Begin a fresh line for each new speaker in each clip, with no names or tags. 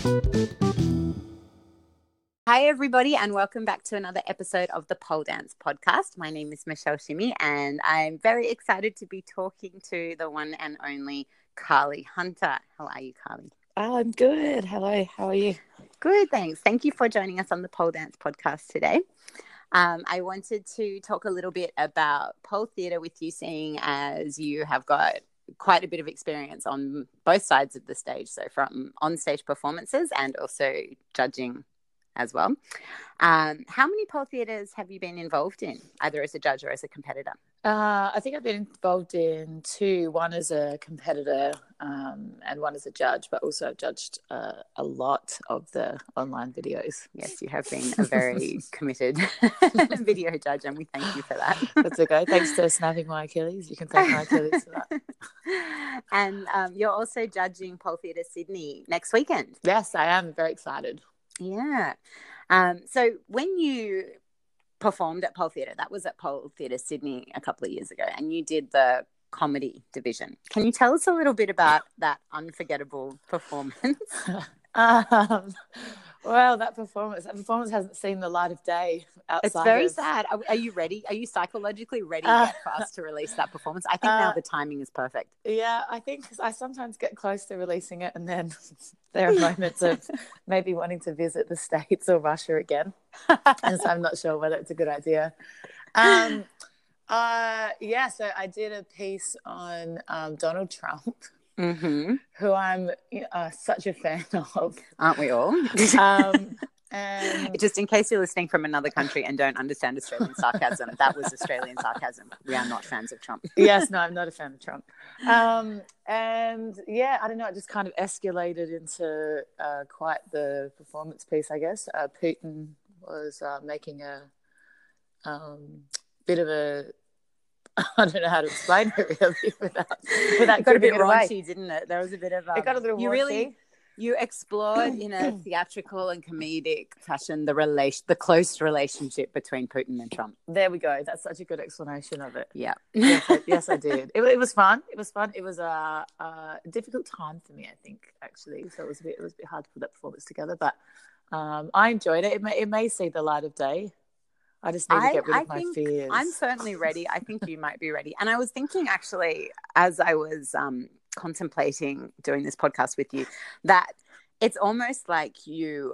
Hi, everybody, and welcome back to another episode of the Pole Dance Podcast. My name is Michelle Shimmy, and I'm very excited to be talking to the one and only Carly Hunter. How are you, Carly?
Oh, I'm good. Hello, how are you?
Good, thanks. Thank you for joining us on the Pole Dance Podcast today. I wanted to talk a little bit about pole theatre with you, seeing as you have got quite a bit of experience on both sides of the stage, so from on-stage performances and also judging as well. How many pole theatres have you been involved in, either as a judge or as a competitor?
I think I've been involved in two, one as a competitor and one as a judge, but also I've judged a lot of the online videos.
Yes, you have been a very committed video judge, and we thank you for that.
That's okay. Thanks to snapping my Achilles. You can thank my Achilles for that.
And you're also judging Pole Theatre Sydney next weekend.
Yes, I am very excited.
Yeah. So when you performed at Pole Theatre, that was at Pole Theatre Sydney a couple of years ago, and you did the comedy division. Can you tell us a little bit about that unforgettable performance?
Well, that performance hasn't seen the light of day outside.
It's very sad. Are you ready? Are you psychologically ready yet for us to release that performance? I think now the timing is perfect.
Yeah, I think I sometimes get close to releasing it, and then there are moments of maybe wanting to visit the States or Russia again. And so I'm not sure whether it's a good idea. So I did a piece on Donald Trump.
Mm-hmm.
Who I'm such a fan of.
Aren't we all?
And
just in case you're listening from another country and don't understand Australian sarcasm, that was Australian sarcasm. We are not fans of Trump.
Yes, no, I'm not a fan of Trump. And yeah, I don't know, it just kind of escalated into quite the performance piece, I guess. Putin was making a bit of a, I don't know how to explain it really without
got a bit raunchy, didn't it? There was a bit of
it got a little raunchy.
You explored in a theatrical and comedic fashion the close relationship between Putin and Trump.
There we go. That's such a good explanation of it.
Yeah.
Yes, I did. It was fun. It was fun. It was a difficult time for me, I think, actually. So it was a bit hard to put that performance together, but I enjoyed it. It may see the light of day. I just need to get rid of my fears.
I'm certainly ready. I think you might be ready. And I was thinking, actually, as I was contemplating doing this podcast with you, that it's almost like you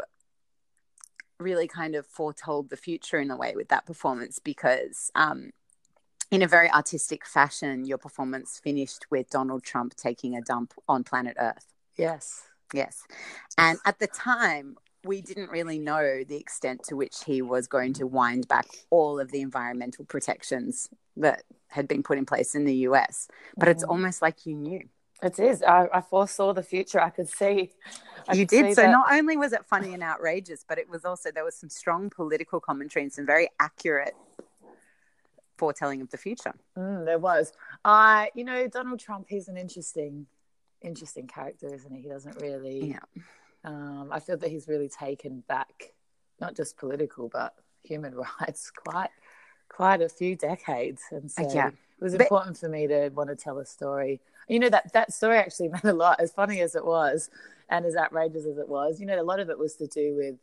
really kind of foretold the future in a way with that performance, because in a very artistic fashion, your performance finished with Donald Trump taking a dump on planet Earth.
Yes.
And at the time, we didn't really know the extent to which he was going to wind back all of the environmental protections that had been put in place in the US. But it's almost like you knew.
It is. I foresaw the future. I could see.
You did. So not only was it funny and outrageous, but it was also, there was some strong political commentary and some very accurate foretelling of the future.
There was. Donald Trump, he's an interesting character, isn't he? He doesn't really...
Yeah.
I feel that he's really taken back, not just political, but human rights quite a few decades. And so it was important for me to want to tell a story. You know, that story actually meant a lot, as funny as it was and as outrageous as it was. You know, a lot of it was to do with,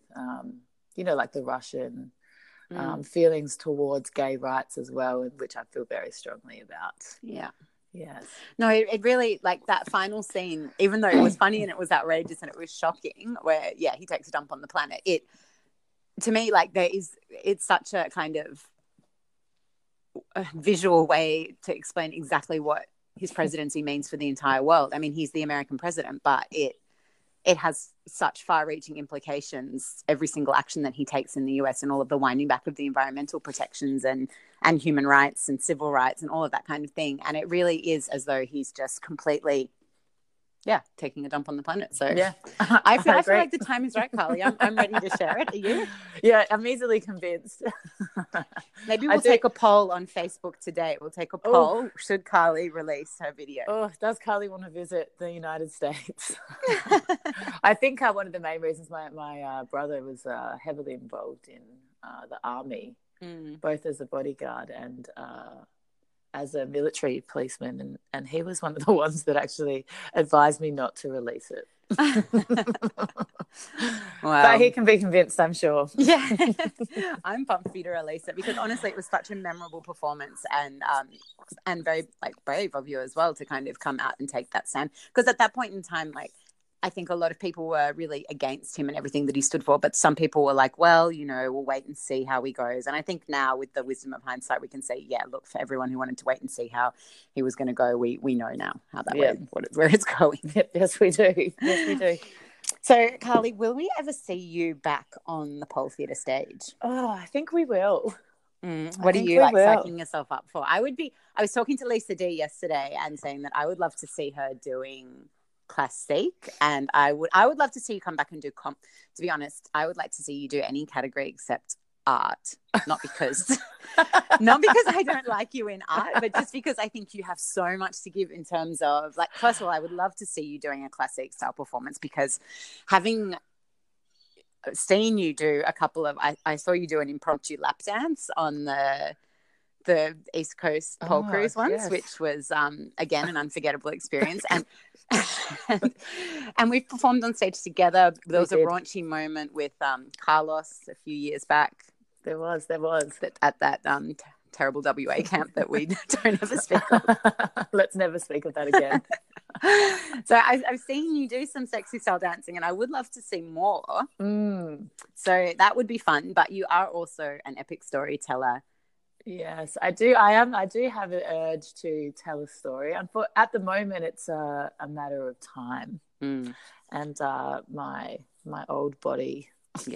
like the Russian feelings towards gay rights as well, which I feel very strongly about.
Yeah.
Yes.
No, it really, like that final scene, even though it was funny and it was outrageous and it was shocking, where, he takes a dump on the planet. To me, like it's such a kind of a visual way to explain exactly what his presidency means for the entire world. I mean, he's the American president, but it has such far-reaching implications, every single action that he takes in the US, and all of the winding back of the environmental protections and human rights and civil rights and all of that kind of thing. And it really is as though he's just completely taking a dump on the planet. So I feel like the time is right, Carly. I'm ready to share it. Are you?
Yeah, I'm easily convinced.
Maybe we'll take a poll on Facebook today. We'll take a poll. Should Carly release her video?
Oh, does Carly want to visit the United States? I think one of the main reasons my brother was heavily involved in the army, both as a bodyguard and as a military policeman, and he was one of the ones that actually advised me not to release it. But he can be convinced, I'm sure.
Yeah. I'm pumped for you to release it because honestly, it was such a memorable performance and very like brave of you as well to kind of come out and take that stand. Because at that point in time, like, I think a lot of people were really against him and everything that he stood for, but some people were like, well, you know, we'll wait and see how he goes. And I think now with the wisdom of hindsight, we can say, yeah, look, for everyone who wanted to wait and see how he was going to go, we know now how that went, where it's going.
Yes, we do. Yes, we do.
So, Carly, will we ever see you back on the Pole Theatre stage?
Oh, I think we will.
What are you like psyching yourself up for? I was talking to Lisa D yesterday and saying that I would love to see her doing classic, and I would love to see you come back and do comp. To be honest, I would like to see you do any category except art, not because I don't like you in art, but just because I think you have so much to give in terms of, like, first of all, I would love to see you doing a classic style performance, because having seen you do a couple of, I saw you do an impromptu lap dance on the East Coast pole cruise once, which was again an unforgettable experience, and and we've performed on stage together. There was a raunchy moment with Carlos a few years back.
There was
at that terrible WA camp that we don't ever speak of.
Let's never speak of that again.
So I've seen you do some sexy style dancing, and I would love to see more. So that would be fun. But you are also an epic storyteller.
Yes, I do. I do have an urge to tell a story. And at the moment, it's a matter of time, and my old body,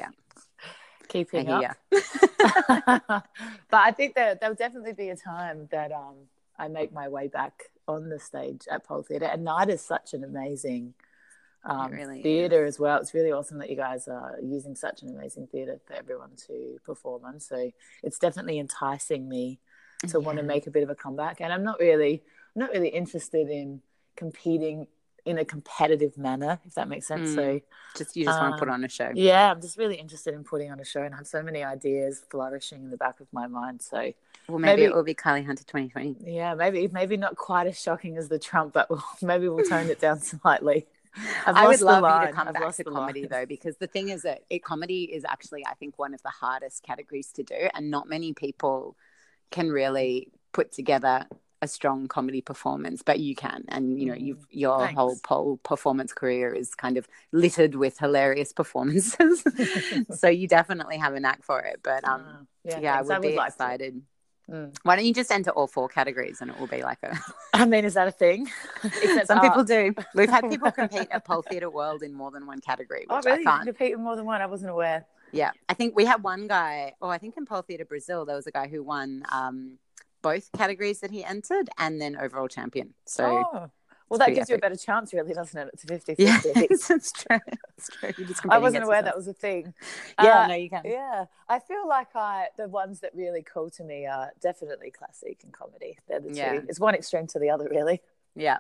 keeping up. But I think that there'll definitely be a time that I make my way back on the stage at Pole Theatre. And NIDA is such an amazing theatre as well. It's really awesome that you guys are using such an amazing theatre for everyone to perform on. So it's definitely enticing me to want to make a bit of a comeback. And I'm not really interested in competing in a competitive manner, if that makes sense. So
you just want to put on a show.
Yeah, I'm just really interested in putting on a show, and I have so many ideas flourishing in the back of my mind. So
maybe it will be Carly Hunter 2020.
Yeah, maybe not quite as shocking as the Trump, but maybe we'll tone it down slightly.
I would love you to come back to comedy, though, because the thing is that comedy is actually, I think, one of the hardest categories to do, and not many people can really put together a strong comedy performance, but you can. And you know, your whole pole performance career is kind of littered with hilarious performances. So you definitely have a knack for it. But I would be excited. Why don't you just enter all 4 categories and it will be like a...
I mean, is that a thing?
Some people do. We've had people compete at Pole Theatre World in more than one category, which
really?
I can't.
Compete in more than one? I wasn't aware.
Yeah. I think we had one guy, I think in Pole Theatre Brazil, there was a guy who won both categories that he entered and then overall champion. So...
Well, that gives you a better chance, really, doesn't it? It's 50-50.
Yes, it's true. It's true.
I wasn't aware that was a thing.
Yeah, no, you can.
Yeah. I feel like the ones that really call to me are definitely classic and comedy. They're the two. It's one extreme to the other, really.
Yeah.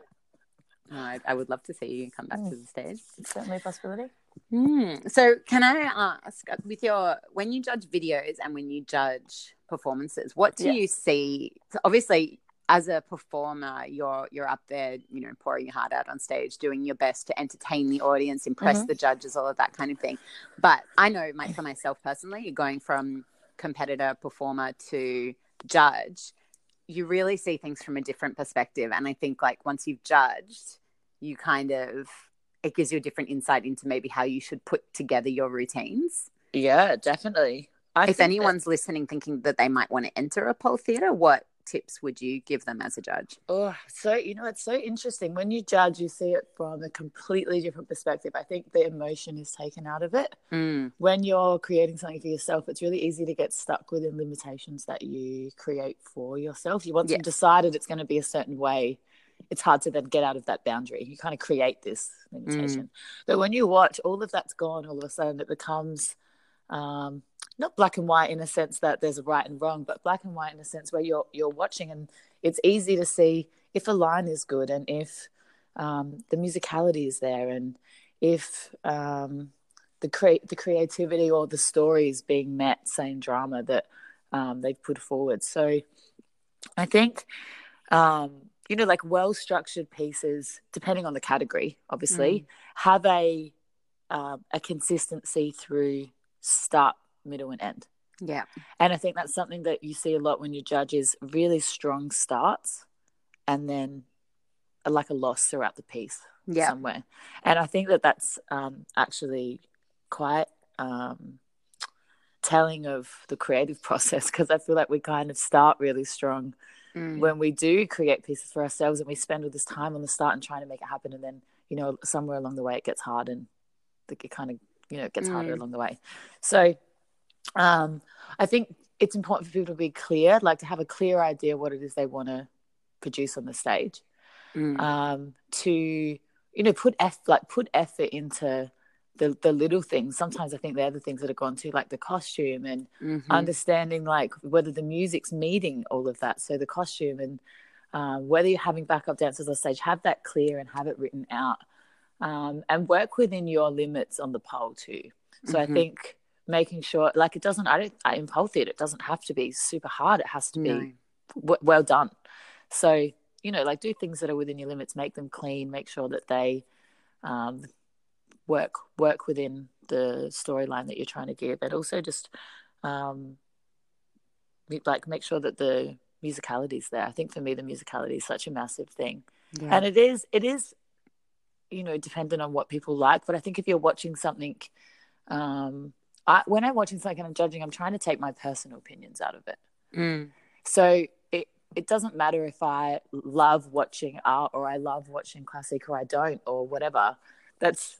I would love to see you come back to the stage.
It's certainly a possibility.
So can I ask, when you judge videos and when you judge performances, what do you see? So obviously, as a performer, you're up there, you know, pouring your heart out on stage, doing your best to entertain the audience, impress the judges, all of that kind of thing. But I know, for myself personally, going from competitor, performer to judge, you really see things from a different perspective. And I think, like, once you've judged, you it gives you a different insight into maybe how you should put together your routines.
Yeah, definitely.
If anyone's listening thinking that they might want to enter a pole theatre, what tips would you give them as a judge?
So it's so interesting. When you judge, you see it from a completely different perspective. I think the emotion is taken out of it. When you're creating something for yourself, it's really easy to get stuck within limitations that you create for yourself. You once you've decided it's going to be a certain way, it's hard to then get out of that boundary. You kind of create this limitation. But when you watch, all of that's gone. All of a sudden it becomes not black and white in a sense that there's a right and wrong, but black and white in a sense where you're watching, and it's easy to see if a line is good, and if the musicality is there, and if the creativity or the story is being met, same drama that they've put forward. So I think like well-structured pieces, depending on the category, obviously, have a a consistency through start, middle, and end.
Yeah.
And I think that's something that you see a lot when you judge is really strong starts and then like a loss throughout the piece somewhere. And I think that that's actually quite telling of the creative process, because I feel like we kind of start really strong when we do create pieces for ourselves and we spend all this time on the start and trying to make it happen, and then, you know, somewhere along the way it gets hard and it kind of, you know, it gets harder along the way. So I think it's important for people to be clear, like to have a clear idea what it is they want to produce on the stage, to, you know, put effort into the little things. Sometimes I think they're the things that have gone to, like the costume and understanding like whether the music's meeting all of that. So the costume and whether you're having backup dancers on stage, have that clear and have it written out, and work within your limits on the pole too. So I think making sure, like, it doesn't, in pole theatre, it doesn't have to be super hard. It has to be well done. So, you know, like, do things that are within your limits, make them clean, make sure that they work within the storyline that you're trying to give, and also just like make sure that the musicality is there. I think for me the musicality is such a massive thing, and it is, you know, dependent on what people like. But I think if you're watching something, when I'm watching something and I'm judging, I'm trying to take my personal opinions out of it. So it doesn't matter if I love watching art or I love watching classic or I don't, or whatever. That's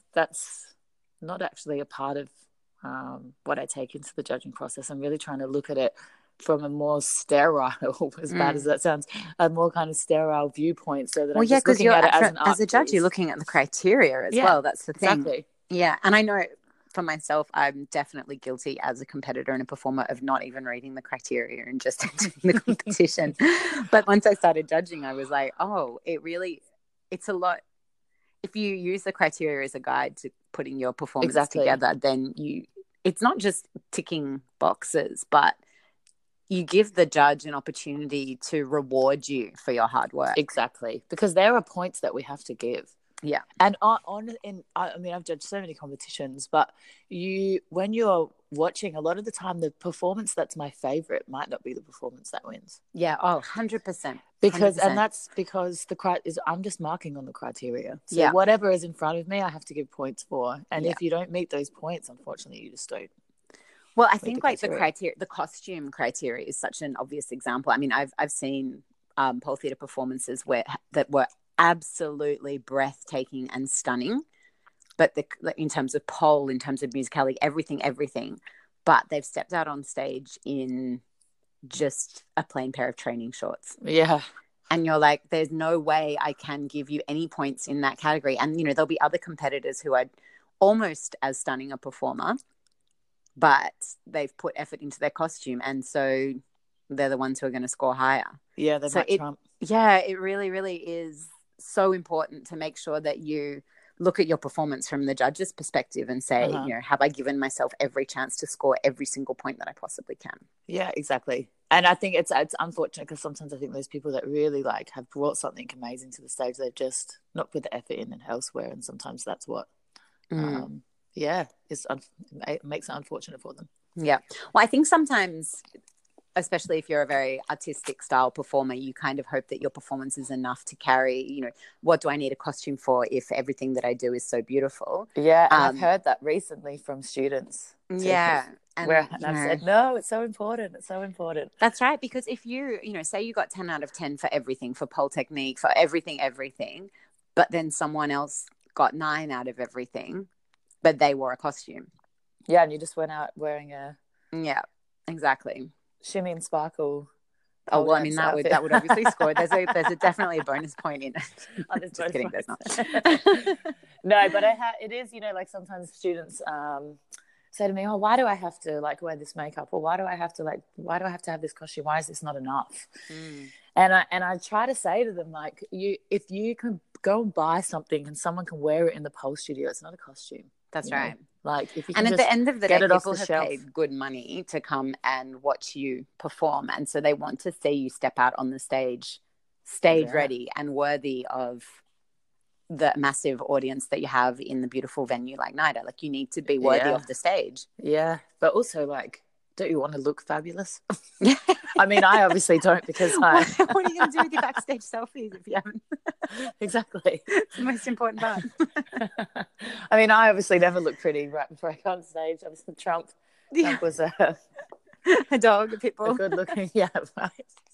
not actually a part of what I take into the judging process. I'm really trying to look at it from a more sterile, as bad as that sounds, a more kind of sterile viewpoint, so that I'm just looking at it as an art
as a judge,
piece.
you're looking at the criteria as well. That's the thing.
Exactly.
Yeah, and I know for myself, I'm definitely guilty as a competitor and a performer of not even reading the criteria and just entering the competition. But once I started judging, I was like, oh, it's a lot. If you use the criteria as a guide to putting your performance together, then it's not just ticking boxes, but you give the judge an opportunity to reward you for your hard work.
Exactly. Because there are points that we have to give.
Yeah.
And I mean, I've judged so many competitions, but when you're watching, a lot of the time, the performance that's my favorite might not be the performance that wins.
Yeah. Oh, 100%.
And that's because I'm just marking on the criteria. So whatever is in front of me, I have to give points for. And if you don't meet those points, unfortunately, you just don't.
Well, I think like the costume criteria is such an obvious example. I mean, I've seen pole theatre performances that were absolutely breathtaking and stunning, but in terms of pole, in terms of musicality, everything, but they've stepped out on stage in just a plain pair of training shorts.
Yeah.
And you're like, there's no way I can give you any points in that category. And, you know, there'll be other competitors who are almost as stunning a performer, but they've put effort into their costume. And so they're the ones who are going to score higher.
Yeah, they might trump.
Yeah, it really, really is so important to make sure that you look at your performance from the judge's perspective and say, you know, have I given myself every chance to score every single point that I possibly can?
Yeah, exactly. And I think it's unfortunate, because sometimes I think those people that really like have brought something amazing to the stage, they've just not put the effort in and elsewhere, and sometimes that's what it makes it unfortunate for them.
Yeah. Well, I think sometimes, especially if you're a very artistic style performer, you kind of hope that your performance is enough to carry, you know, what do I need a costume for if everything that I do is so beautiful?
Yeah, and I've heard that recently from students.
Yeah.
And I've said, no, it's so important. It's so important.
That's right. Because if you know, say you got 10 out of 10 for everything, for pole technique, for everything, but then someone else got 9 out of everything, but they wore a costume.
Yeah, and you just went out wearing a...
Yeah, exactly.
Shimmy and sparkle.
Oh, well, I mean, that would obviously score. There's definitely a bonus point in it.
Oh, just kidding,
there's not.
No, but it is, you know, like sometimes students say to me, oh, why do I have to like wear this makeup? Or why do I have to have this costume? Why is this not enough? And I try to say to them, like, if you can go and buy something and someone can wear it in the pole studio, it's not a costume.
That's right.
Like, if you
and
can
at the end of the day, people have
shelf.
paid good money to come and watch you perform, and so they want to see you step out on the stage ready and worthy of the massive audience that you have in the beautiful venue like NIDA. Like, you need to be worthy of the stage.
Yeah, but also, like, don't you want to look fabulous? I mean, I obviously don't, because
what are you going to do with your backstage selfies if you haven't?
Exactly.
It's the most important part.
I mean, I obviously never look pretty right before I go on stage. Obviously, Trump was a
dog, a pit bull.
A good looking, yeah, right.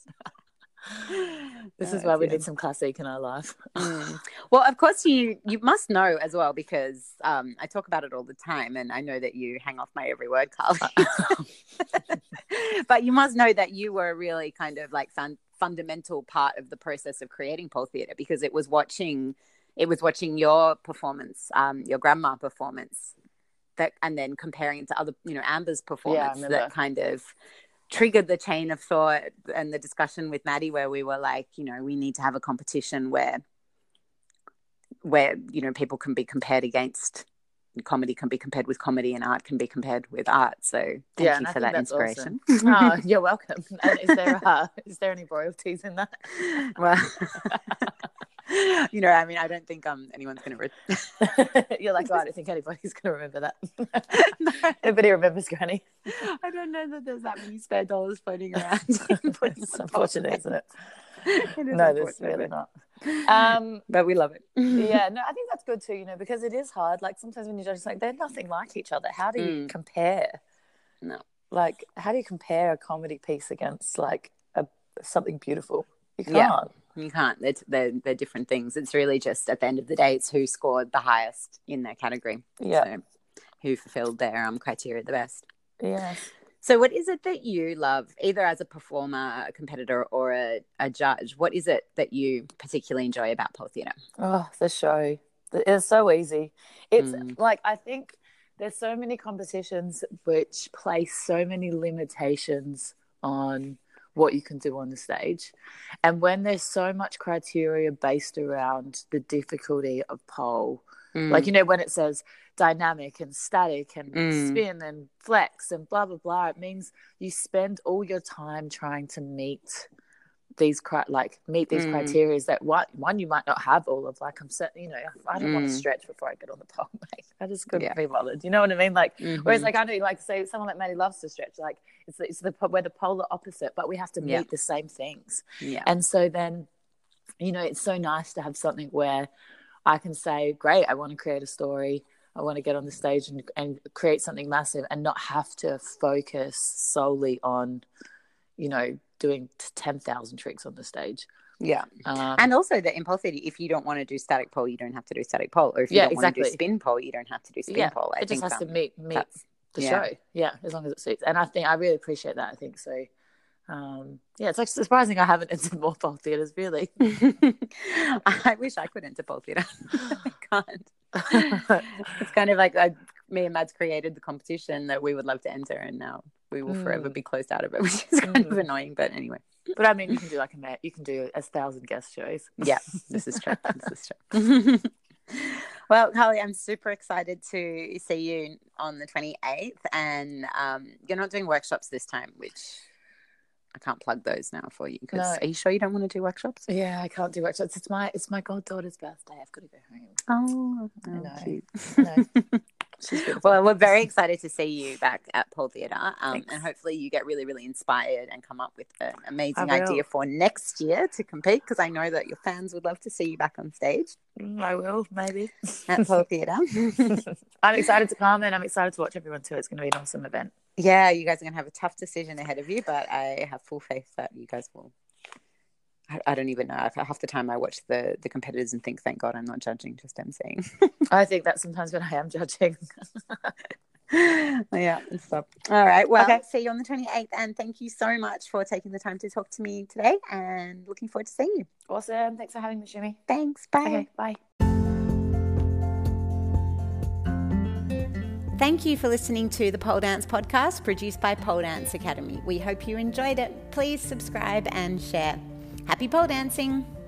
This is why we need some classic in our life.
Well, of course, you must know as well, because I talk about it all the time, and I know that you hang off my every word, Carly. But you must know that you were a really kind of like fundamental part of the process of creating Pole Theatre, because it was watching your performance, your grandma performance, that, and then comparing it to other, Amber's performance, that kind of triggered the chain of thought and the discussion with Maddie, where we were like, we need to have a competition where people can be compared against, comedy can be compared with comedy, and art can be compared with art. So thank you for that inspiration.
Awesome. Oh, you're welcome. And is there any royalties in that?
Well, I mean, I don't think anyone's going to.
You're like, oh, I don't think anybody's going to remember that. No. Nobody remembers Granny.
I don't know that there's that many spare dollars floating around.
It's unfortunate, isn't it? No, there's really not.
But we love it.
Yeah, no, I think that's good too, because it is hard. Like, sometimes when you judge, like, they're nothing like each other. How do you compare?
No.
Like, how do you compare a comedy piece against, like, something beautiful? You can't.
Yeah. You can't. They're different things. It's really just, at the end of the day, it's who scored the highest in their category.
Yeah.
So who fulfilled their criteria the best.
Yes.
So what is it that you love, either as a performer, a competitor, or a judge? What is it that you particularly enjoy about Pole Theatre?
Oh, the show. It's so easy. It's like, I think there's so many competitions which place so many limitations on what you can do on the stage, and when there's so much criteria based around the difficulty of pole, like, when it says dynamic and static and spin and flex and blah blah blah, it means you spend all your time trying to meet these criteria that one you might not have all of. Like, I'm certain, I don't want to stretch before I get on the pole, mate. I just couldn't be bothered. You know what I mean? Like, whereas, like, I know, like, say someone like Maddie loves to stretch. Like, we're the polar opposite, but we have to meet the same things.
Yeah.
And so then, it's so nice to have something where I can say, great, I want to create a story. I want to get on the stage and create something massive, and not have to focus solely on, doing 10,000 tricks on the stage.
Yeah. And also that in Pole Theatre, if you don't want to do static pole, you don't have to do static pole. Or if you don't want to do spin pole, you don't have to do spin pole.
It just has to meet the show. Yeah, as long as it suits. And I really appreciate that. I think so. It's like surprising I haven't entered more Pole Theatres, really.
I wish I could enter Pole Theatre. I can't. It's kind of like me and Mads created the competition that we would love to enter, and now we will forever be closed out of it, which is kind of annoying. But anyway.
But I mean, you can do you can do 1,000 guest shows.
Yeah, this is true. This is true. Well, Carly, I'm super excited to see you on the 28th, and you're not doing workshops this time, which I can't plug those now for you. Because are you sure you don't want to do workshops?
Yeah, I can't do workshops. It's my goddaughter's birthday. I've got to go home.
Oh, I know.
Cute. No.
Well, we're very excited to see you back at Pole Theatre, and hopefully you get really, really inspired and come up with an amazing idea for next year to compete, because I know that your fans would love to see you back on stage.
I will, maybe.
At Pole Theatre.
I'm excited to come, and I'm excited to watch everyone too. It's going to be an awesome event.
Yeah, you guys are going to have a tough decision ahead of you, but I have full faith that you guys will. I don't even know. Half the time I watch the competitors and think, thank God I'm not judging, just emceeing.
I think that sometimes when I am judging.
Yeah, stop. All right. Well, see you on the 28th. And thank you so much for taking the time to talk to me today, and looking forward to seeing you.
Awesome. Thanks for having me, Shumi.
Thanks. Bye.
Okay, bye.
Thank you for listening to the Pole Dance Podcast, produced by Pole Dance Academy. We hope you enjoyed it. Please subscribe and share. Happy pole dancing!